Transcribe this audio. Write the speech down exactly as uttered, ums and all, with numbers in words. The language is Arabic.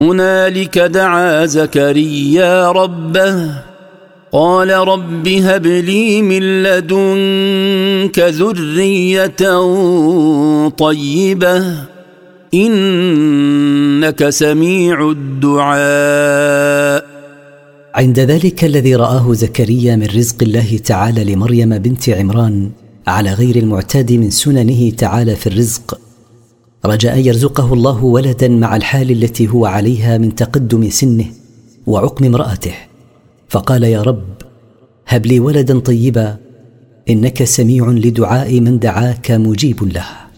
هنالك دعا زكريا ربه قال رب هب لي من لدنك ذرية طيبة إنك سميع الدعاء. عند ذلك الذي رآه زكريا من رزق الله تعالى لمريم بنت عمران على غير المعتاد من سننه تعالى في الرزق، رجاء أن يرزقه الله ولدا مع الحال التي هو عليها من تقدم سنه وعقم امرأته، فقال يا رب هب لي ولدا طيبا إنك سميع لدعاء من دعاك مجيب له.